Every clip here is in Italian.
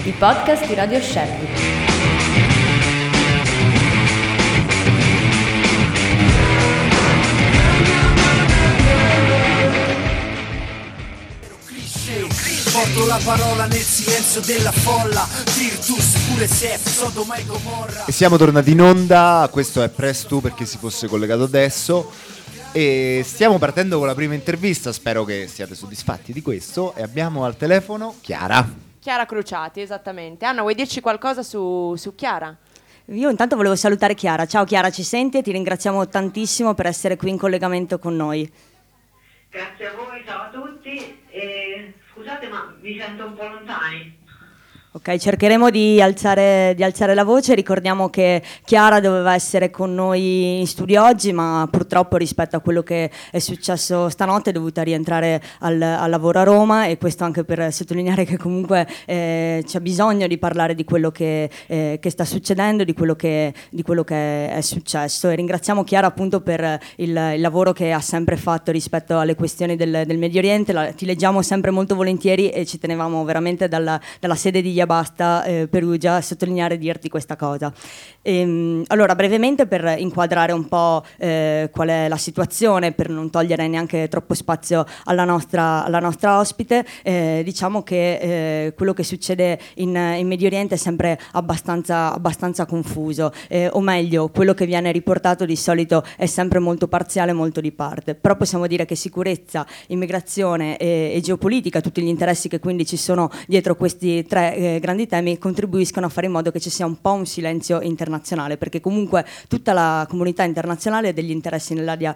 i podcast di Radio Scelti. Porto la parola nel silenzio della folla, Virtus, pure Sef, Sodoma e Gomorra. E siamo tornati in onda, questo è Press 2 perché si fosse collegato adesso. E stiamo partendo con la prima intervista, spero che siate soddisfatti di questo. E abbiamo al telefono Chiara Cruciati, esattamente. Anna, vuoi dirci qualcosa su Chiara? Io intanto volevo salutare Chiara. Ciao Chiara, ci senti? E ti ringraziamo tantissimo per essere qui in collegamento con noi. Grazie a voi, ciao a tutti. Scusate, ma vi sento un po' lontani. Ok, cercheremo di alzare la voce. Ricordiamo che Chiara doveva essere con noi in studio oggi, ma purtroppo rispetto a quello che è successo stanotte è dovuta rientrare al lavoro a Roma, e questo anche per sottolineare che comunque c'è bisogno di parlare di quello che sta succedendo, di quello che è successo. E ringraziamo Chiara appunto per il lavoro che ha sempre fatto rispetto alle questioni del Medio Oriente. Ti leggiamo sempre molto volentieri e ci tenevamo veramente dalla sede di Basta Perugia a sottolineare e dirti questa cosa. Allora, brevemente, per inquadrare un po' qual è la situazione, per non togliere neanche troppo spazio alla nostra ospite, diciamo che quello che succede in Medio Oriente è sempre abbastanza confuso, o meglio, quello che viene riportato di solito è sempre molto parziale, molto di parte. Però possiamo dire che sicurezza, immigrazione e geopolitica, tutti gli interessi che quindi ci sono dietro questi tre grandi temi, contribuiscono a fare in modo che ci sia un po' un silenzio internazionale, perché comunque tutta la comunità internazionale ha degli interessi nell'area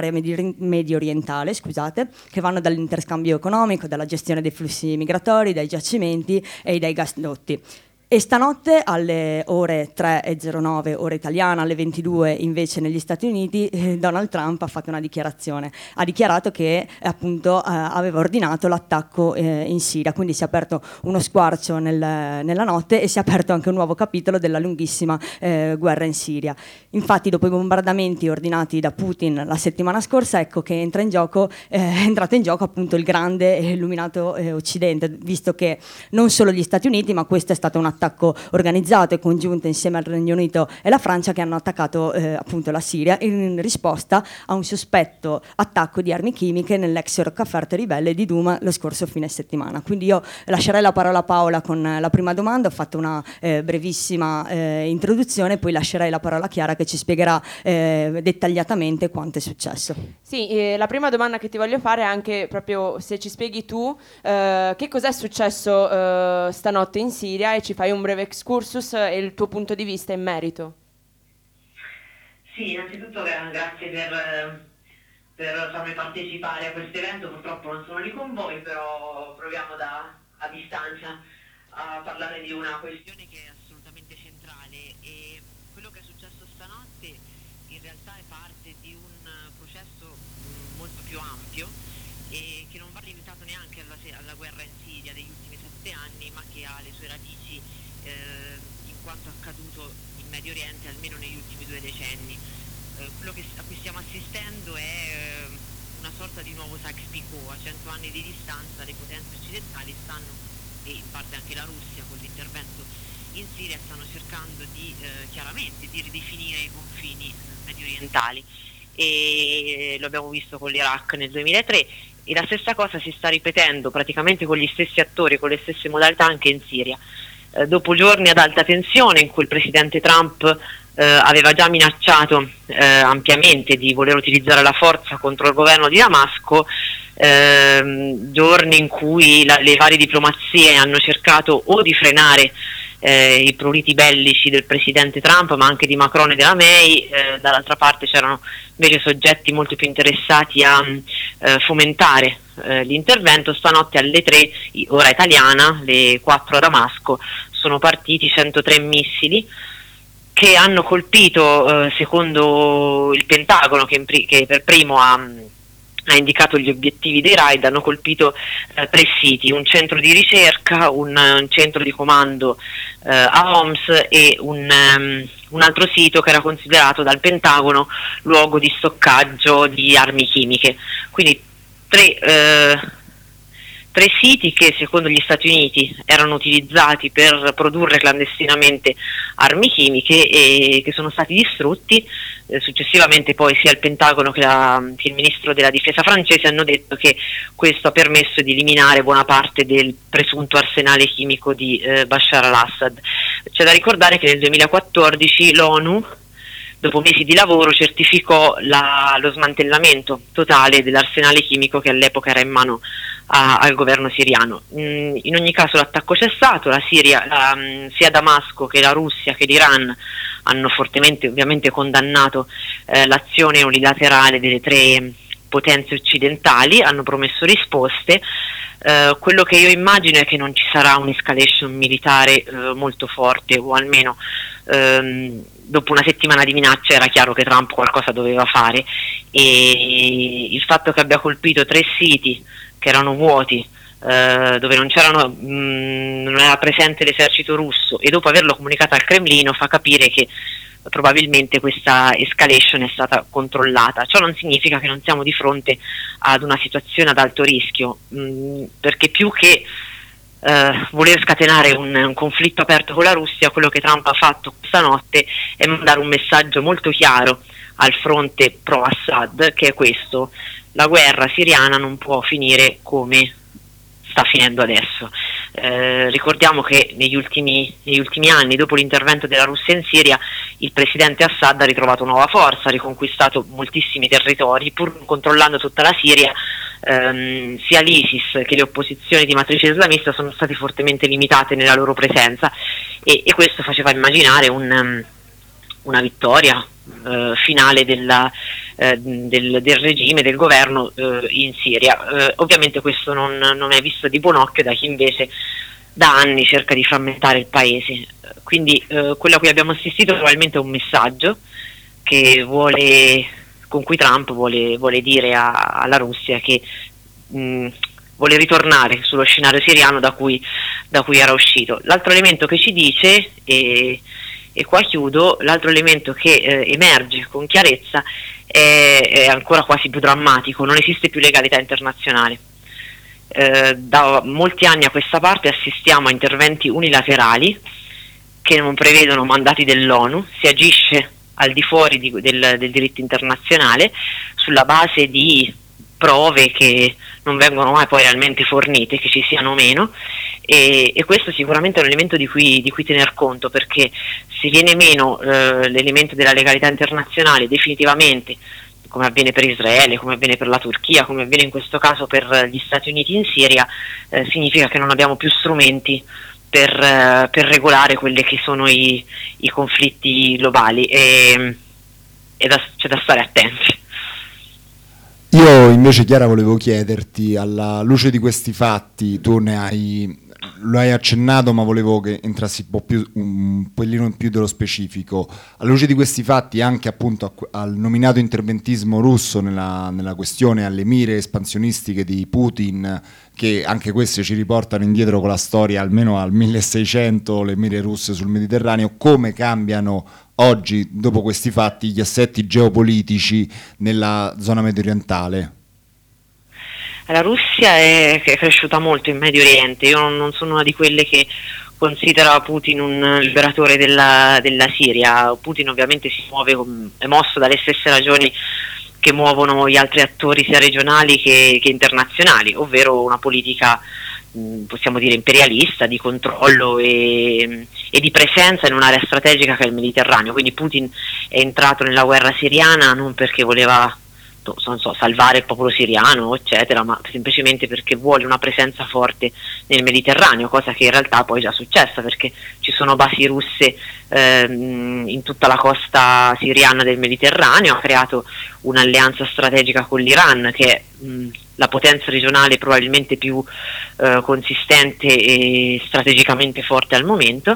medio orientale, che vanno dall'interscambio economico, dalla gestione dei flussi migratori, dai giacimenti e dai gasdotti. E stanotte alle ore 3:09 ora italiana, alle 22 invece negli Stati Uniti, Donald Trump ha fatto una dichiarazione. Ha dichiarato che appunto aveva ordinato l'attacco in Siria, quindi si è aperto uno squarcio nella notte e si è aperto anche un nuovo capitolo della lunghissima guerra in Siria. Infatti, dopo i bombardamenti ordinati da Putin la settimana scorsa, ecco che è entrato in gioco appunto il grande e illuminato Occidente, visto che non solo gli Stati Uniti, ma questo è stato un attacco organizzato e congiunto insieme al Regno Unito e la Francia, che hanno attaccato appunto la Siria in risposta a un sospetto attacco di armi chimiche nell'ex roccaforte ribelle di Douma lo scorso fine settimana. Quindi io lascerei la parola a Paola con la prima domanda. Ho fatto una brevissima introduzione, poi lascerei la parola a Chiara che ci spiegherà dettagliatamente quanto è successo. Sì, la prima domanda che ti voglio fare è anche proprio se ci spieghi tu che cos'è successo stanotte in Siria, e ci fai un breve excursus e il tuo punto di vista in merito. Sì, innanzitutto grazie per farmi partecipare a questo evento. Purtroppo non sono lì con voi, però proviamo a distanza a parlare di una questione che è assolutamente centrale, e quello che è successo stanotte in realtà è parte di un processo molto più ampio e che non va limitato neanche alla guerra in Siria degli ultimi 7 anni, ma che ha le sue radici in quanto accaduto in Medio Oriente almeno negli ultimi 2 decenni. Quello a cui stiamo assistendo è una sorta di nuovo Sykes-Picot. A 100 anni di distanza le potenze occidentali stanno, e in parte anche la Russia con l'intervento in Siria, stanno cercando chiaramente di ridefinire i confini medio orientali, e lo abbiamo visto con l'Iraq nel 2003, e la stessa cosa si sta ripetendo praticamente con gli stessi attori, con le stesse modalità anche in Siria. Dopo giorni ad alta tensione in cui il presidente Trump aveva già minacciato ampiamente di voler utilizzare la forza contro il governo di Damasco, giorni in cui le varie diplomazie hanno cercato o di frenare i pruriti bellici del presidente Trump, ma anche di Macron e della May. Dall'altra parte c'erano invece soggetti molto più interessati a fomentare l'intervento. Stanotte alle 3 ora italiana, le 4 a Damasco, sono partiti 103 missili che hanno colpito, secondo il Pentagono, che per primo ha indicato gli obiettivi dei raid, hanno colpito 3 siti: un centro di ricerca, un centro di comando a Homs e un altro sito che era considerato dal Pentagono luogo di stoccaggio di armi chimiche. Quindi 3 siti che secondo gli Stati Uniti erano utilizzati per produrre clandestinamente armi chimiche e che sono stati distrutti. Successivamente poi sia il Pentagono che il ministro della difesa francese hanno detto che questo ha permesso di eliminare buona parte del presunto arsenale chimico di Bashar al-Assad. C'è da ricordare che nel 2014 l'ONU, dopo mesi di lavoro, certificò lo smantellamento totale dell'arsenale chimico che all'epoca era in mano al governo siriano. In ogni caso l'attacco c'è stato, la Siria, sia Damasco che la Russia che l'Iran hanno fortemente ovviamente condannato l'azione unilaterale delle 3 potenze occidentali, hanno promesso risposte. Quello che io immagino è che non ci sarà un'escalation militare molto forte, o almeno dopo una settimana di minacce era chiaro che Trump qualcosa doveva fare, e il fatto che abbia colpito 3 siti che erano vuoti, dove non era presente l'esercito russo, e dopo averlo comunicato al Cremlino fa capire che probabilmente questa escalation è stata controllata. Ciò non significa che non siamo di fronte ad una situazione ad alto rischio, perché più che voler scatenare un conflitto aperto con la Russia, quello che Trump ha fatto questa notte è mandare un messaggio molto chiaro al fronte pro-Assad, che è questo: la guerra siriana non può finire come sta finendo adesso. Ricordiamo che negli ultimi anni, dopo l'intervento della Russia in Siria, il presidente Assad ha ritrovato nuova forza, ha riconquistato moltissimi territori, pur non controllando tutta la Siria. Sia l'ISIS che le opposizioni di matrice islamista sono state fortemente limitate nella loro presenza, e questo faceva immaginare una vittoria finale del regime, del governo in Siria. Ovviamente questo non è visto di buon occhio da chi invece da anni cerca di frammentare il paese. Quindi quello a cui abbiamo assistito probabilmente è un messaggio con cui Trump vuole dire alla Russia che vuole ritornare sullo scenario siriano da cui era uscito. L'altro elemento che ci dice, e qua chiudo, l'altro elemento che emerge con chiarezza è ancora quasi più drammatico: non esiste più legalità internazionale. Da molti anni a questa parte assistiamo a interventi unilaterali che non prevedono mandati dell'ONU, si agisce al di fuori del diritto internazionale sulla base di prove che non vengono mai poi realmente fornite, che ci siano o meno, e questo sicuramente è un elemento di cui tener conto, perché se viene meno l'elemento della legalità internazionale definitivamente, come avviene per Israele, come avviene per la Turchia, come avviene in questo caso per gli Stati Uniti in Siria, significa che non abbiamo più strumenti per regolare quelli che sono i conflitti globali, e c'è da stare attenti. Io invece, Chiara, volevo chiederti, alla luce di questi fatti, tu lo hai accennato, ma volevo che entrassi un pochino in più dello specifico. Alla luce di questi fatti, anche appunto al nominato interventismo russo nella questione, alle mire espansionistiche di Putin, che anche queste ci riportano indietro con la storia almeno al 1600, le mire russe sul Mediterraneo, come cambiano oggi, dopo questi fatti, gli assetti geopolitici nella zona mediorientale? La Russia è cresciuta molto in Medio Oriente. Io non sono una di quelle che considera Putin un liberatore della Siria. Putin ovviamente è mosso dalle stesse ragioni che muovono gli altri attori sia regionali che internazionali, ovvero una politica, possiamo dire, imperialista, di controllo e di presenza in un'area strategica che è il Mediterraneo. Quindi Putin è entrato nella guerra siriana non perché voleva salvare il popolo siriano, eccetera, ma semplicemente perché vuole una presenza forte nel Mediterraneo, cosa che in realtà poi è già successa, perché ci sono basi russe in tutta la costa siriana del Mediterraneo. Ha creato un'alleanza strategica con l'Iran, che è la potenza regionale probabilmente più consistente e strategicamente forte al momento.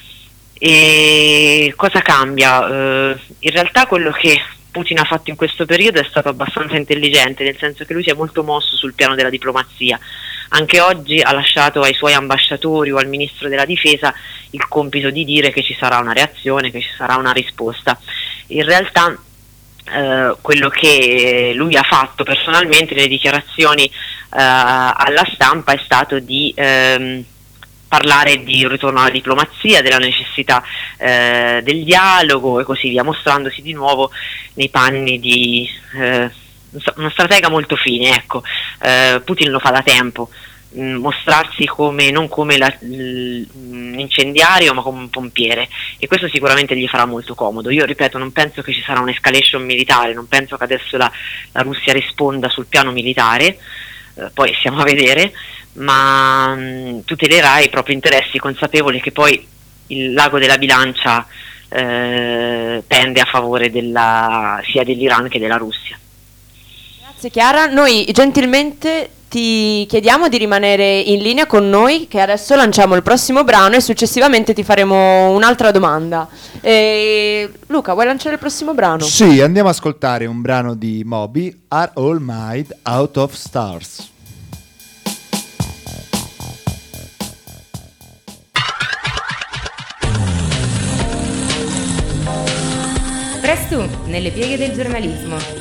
E cosa cambia? In realtà quello che Putin ha fatto in questo periodo è stato abbastanza intelligente, nel senso che lui si è molto mosso sul piano della diplomazia. Anche oggi ha lasciato ai suoi ambasciatori o al ministro della difesa il compito di dire che ci sarà una reazione, che ci sarà una risposta. In realtà quello che lui ha fatto personalmente nelle dichiarazioni alla stampa è stato di parlare di un ritorno alla diplomazia, della necessità del dialogo e così via, mostrandosi di nuovo nei panni di una stratega molto fine, ecco. Putin lo fa da tempo, mostrarsi non come un incendiario ma come un pompiere, e questo sicuramente gli farà molto comodo. Io ripeto, non penso che ci sarà un'escalation militare, non penso che adesso la Russia risponda sul piano militare, poi stiamo a vedere, ma tutelerà i propri interessi, consapevole che poi il lago della bilancia pende a favore sia dell'Iran che della Russia. Grazie Chiara, noi gentilmente ti chiediamo di rimanere in linea con noi, che adesso lanciamo il prossimo brano e successivamente ti faremo un'altra domanda. Luca, vuoi lanciare il prossimo brano? Sì, andiamo ad ascoltare un brano di Moby, Are All Made Out of Stars. Presto, nelle pieghe del giornalismo.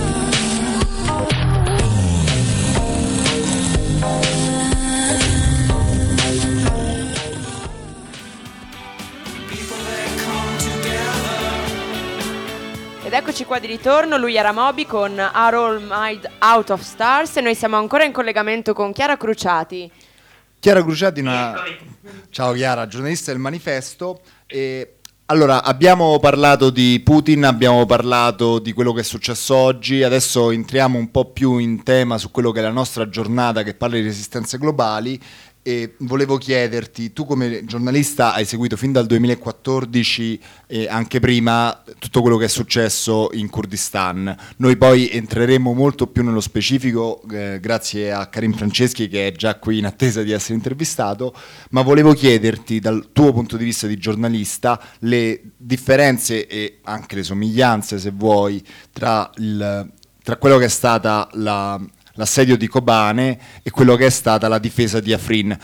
Ed eccoci qua di ritorno, lui era Moby con Are All Made Out of Stars e noi siamo ancora in collegamento con Chiara Cruciati. Chiara Cruciati, ciao Chiara, giornalista del Manifesto. Allora, abbiamo parlato di Putin, abbiamo parlato di quello che è successo oggi, adesso entriamo un po' più in tema su quello che è la nostra giornata che parla di resistenze globali. E volevo chiederti, tu come giornalista hai seguito fin dal 2014 e anche prima tutto quello che è successo in Kurdistan. Noi poi entreremo molto più nello specifico grazie a Karim Franceschi, che è già qui in attesa di essere intervistato, ma volevo chiederti dal tuo punto di vista di giornalista le differenze e anche le somiglianze, se vuoi, tra quello che è stata l'assedio di Kobane e quello che è stata la difesa di Afrin.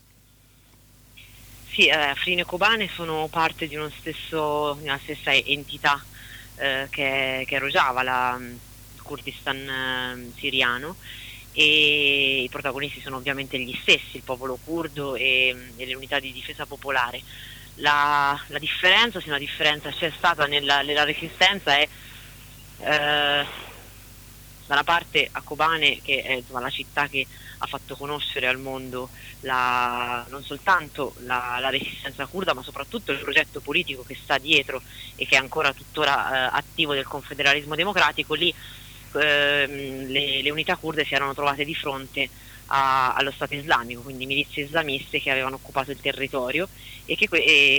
Sì, Afrin e Kobane sono parte di una stessa entità che è Rojava, il Kurdistan siriano, e i protagonisti sono ovviamente gli stessi, il popolo curdo e le unità di difesa popolare. La differenza, se una differenza c'è stata nella resistenza, è da una parte a Kobane, che è la città che ha fatto conoscere al mondo non soltanto la resistenza curda, ma soprattutto il progetto politico che sta dietro e che è ancora tuttora attivo, del confederalismo democratico. Lì le unità kurde si erano trovate di fronte allo Stato islamico, quindi milizie islamiste che avevano occupato il territorio e che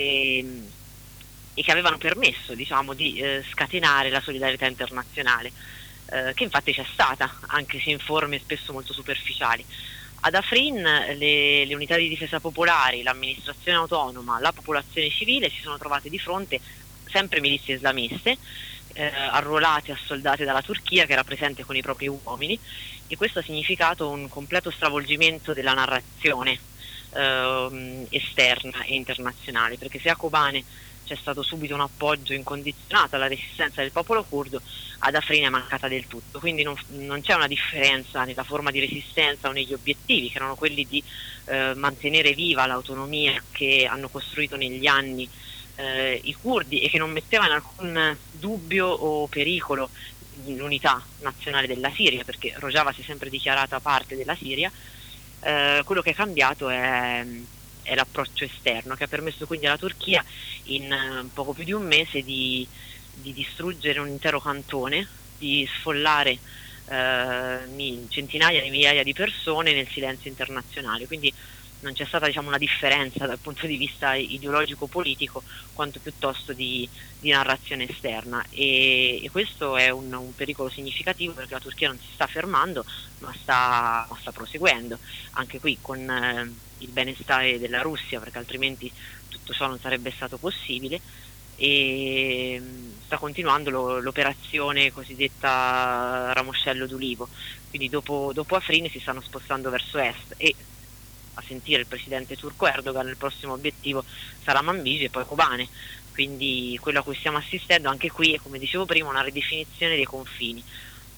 avevano permesso, diciamo, di scatenare la solidarietà internazionale. Che infatti c'è stata, anche se in forme spesso molto superficiali. Ad Afrin le unità di difesa popolari, l'amministrazione autonoma, la popolazione civile si sono trovate di fronte sempre milizie islamiste, arruolate, assoldate dalla Turchia, che era presente con i propri uomini, e questo ha significato un completo stravolgimento della narrazione esterna e internazionale, perché se a Kobane c'è stato subito un appoggio incondizionato alla resistenza del popolo curdo, ad Afrin è mancata del tutto, quindi non c'è una differenza nella forma di resistenza o negli obiettivi, che erano quelli di mantenere viva l'autonomia che hanno costruito negli anni i curdi e che non metteva in alcun dubbio o pericolo l'unità nazionale della Siria, perché Rojava si è sempre dichiarata parte della Siria. Quello che è cambiato è l'approccio esterno, che ha permesso quindi alla Turchia in poco più di un mese di distruggere un intero cantone, di sfollare centinaia di migliaia di persone nel silenzio internazionale. Quindi non c'è stata, diciamo, una differenza dal punto di vista ideologico-politico, quanto piuttosto di narrazione esterna, e questo è un pericolo significativo, perché la Turchia non si sta fermando ma sta proseguendo, anche qui con il benestare della Russia, perché altrimenti tutto ciò non sarebbe stato possibile, e sta continuando l'operazione cosiddetta Ramoscello d'Ulivo. Quindi dopo Afrin si stanno spostando verso est, e a sentire il presidente turco Erdogan il prossimo obiettivo sarà Manbij e poi Kobane. Quindi quello a cui stiamo assistendo anche qui è, come dicevo prima, una ridefinizione dei confini,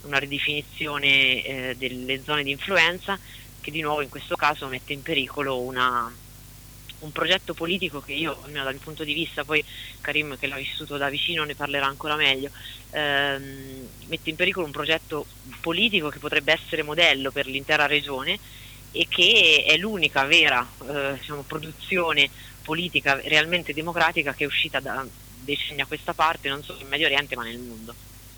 una ridefinizione delle zone di influenza, che di nuovo in questo caso mette in pericolo un progetto politico che io, almeno dal mio punto di vista, poi Karim che l'ha vissuto da vicino ne parlerà ancora meglio, mette in pericolo un progetto politico che potrebbe essere modello per l'intera regione e che è l'unica vera produzione politica realmente democratica che è uscita da decenni a questa parte, non solo in Medio Oriente ma nel mondo.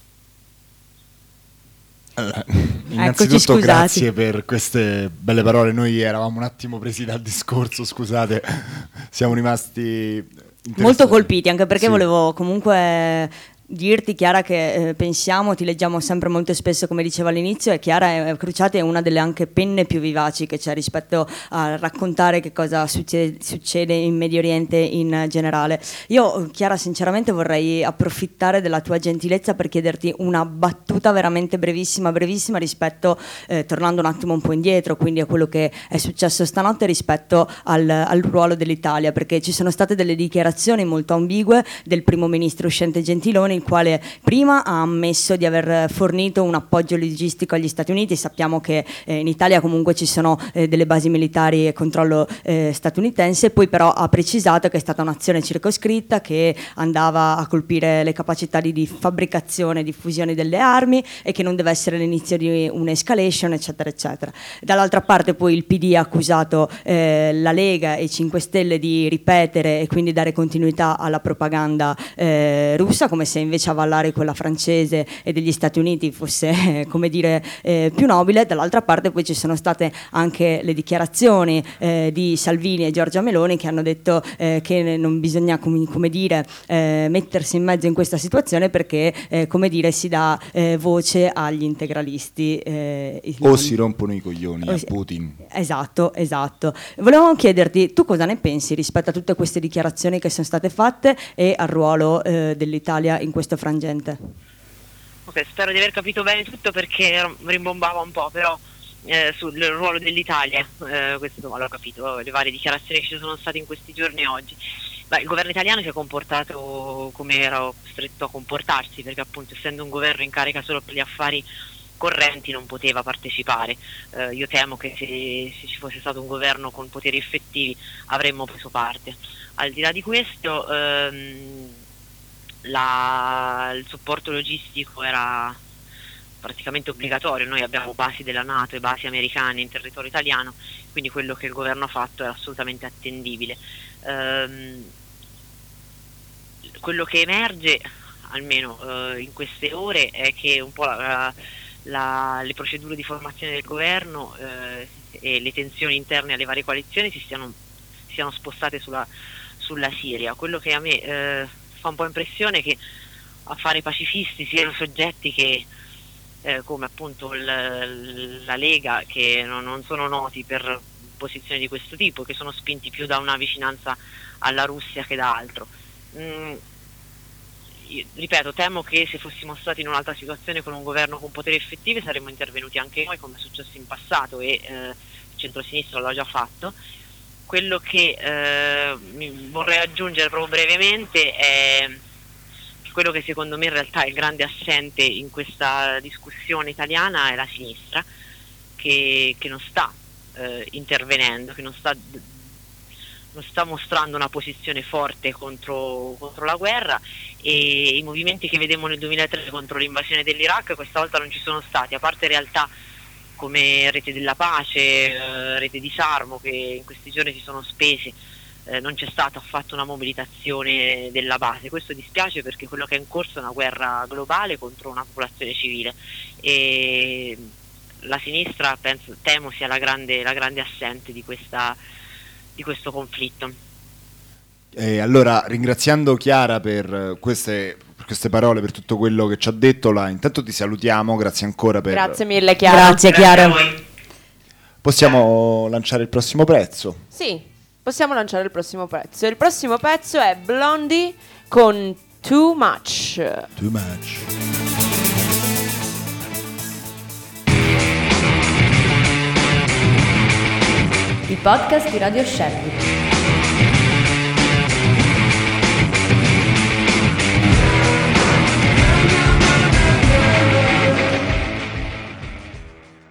Allora, innanzitutto scusati. grazie per queste belle parole. Noi eravamo un attimo presi dal discorso, scusate, siamo rimasti interessati. Molto colpiti, anche perché Sì. volevo comunque dirti, Chiara, che pensiamo, ti leggiamo sempre molto spesso, come dicevo all'inizio, e Chiara Cruciati è una delle anche penne più vivaci che c'è rispetto a raccontare che cosa succede in Medio Oriente in generale. Io, Chiara, sinceramente vorrei approfittare della tua gentilezza per chiederti una battuta veramente brevissima rispetto, tornando un attimo un po' indietro, quindi a quello che è successo stanotte rispetto al ruolo dell'Italia, perché ci sono state delle dichiarazioni molto ambigue del primo ministro uscente Gentiloni, il quale prima ha ammesso di aver fornito un appoggio logistico agli Stati Uniti. Sappiamo che in Italia comunque ci sono delle basi militari e controllo statunitense, poi però ha precisato che è stata un'azione circoscritta che andava a colpire le capacità di fabbricazione e diffusione delle armi e che non deve essere l'inizio di un'escalation, eccetera eccetera. Dall'altra parte poi il PD ha accusato la Lega e i 5 Stelle di ripetere e quindi dare continuità alla propaganda russa, come se invece avallare quella francese e degli Stati Uniti fosse come dire più nobile. Dall'altra parte poi ci sono state anche le dichiarazioni di Salvini e Giorgia Meloni, che hanno detto che non bisogna come dire mettersi in mezzo in questa situazione perché come dire si dà voce agli integralisti o si rompono i coglioni a Putin. Esatto. Volevo chiederti, tu cosa ne pensi rispetto a tutte queste dichiarazioni che sono state fatte e al ruolo dell'Italia in questo frangente? Ok, spero di aver capito bene tutto perché rimbombava un po', però sul ruolo dell'Italia, questo l'ho capito, le varie dichiarazioni che ci sono state in questi giorni e oggi. Il governo italiano si è comportato come era costretto a comportarsi, perché appunto essendo un governo in carica solo per gli affari correnti non poteva partecipare. Io temo che se ci fosse stato un governo con poteri effettivi avremmo preso parte. Al di là di questo il supporto logistico era praticamente obbligatorio. Noi abbiamo basi della NATO e basi americane in territorio italiano, quindi quello che il governo ha fatto era assolutamente attendibile. Quello che emerge almeno in queste ore è che un po' le procedure di formazione del governo e le tensioni interne alle varie coalizioni si siano spostate sulla Siria. Quello che a me fa un po' impressione è che a fare pacifisti siano soggetti che come appunto la Lega, che non sono noti per posizioni di questo tipo, che sono spinti più da una vicinanza alla Russia che da altro. Ripeto, temo che se fossimo stati in un'altra situazione con un governo con poteri effettivi saremmo intervenuti anche noi, come è successo in passato, e il centrosinistra l'ha già fatto. Quello che vorrei aggiungere proprio brevemente è che quello che secondo me in realtà è il grande assente in questa discussione italiana è la sinistra, che non sta intervenendo, che non sta mostrando una posizione forte contro la guerra, e i movimenti che vedemmo nel 2003 contro l'invasione dell'Iraq questa volta non ci sono stati, a parte realtà come Rete della Pace, Rete di Sarmo, che in questi giorni si sono spesi. Non c'è stata affatto una mobilitazione della base. Questo dispiace perché quello che è in corso è una guerra globale contro una popolazione civile, e la sinistra temo sia la grande assente di questo conflitto. Allora, ringraziando Chiara per queste parole, per tutto quello che ci ha detto, intanto ti salutiamo, grazie ancora per... Grazie mille, Chiara. Grazie, Chiara. Possiamo lanciare il prossimo pezzo? Sì, possiamo lanciare il prossimo pezzo. Il prossimo pezzo è Blondie con Too Much. Too much. Il podcast di Radio Scelti.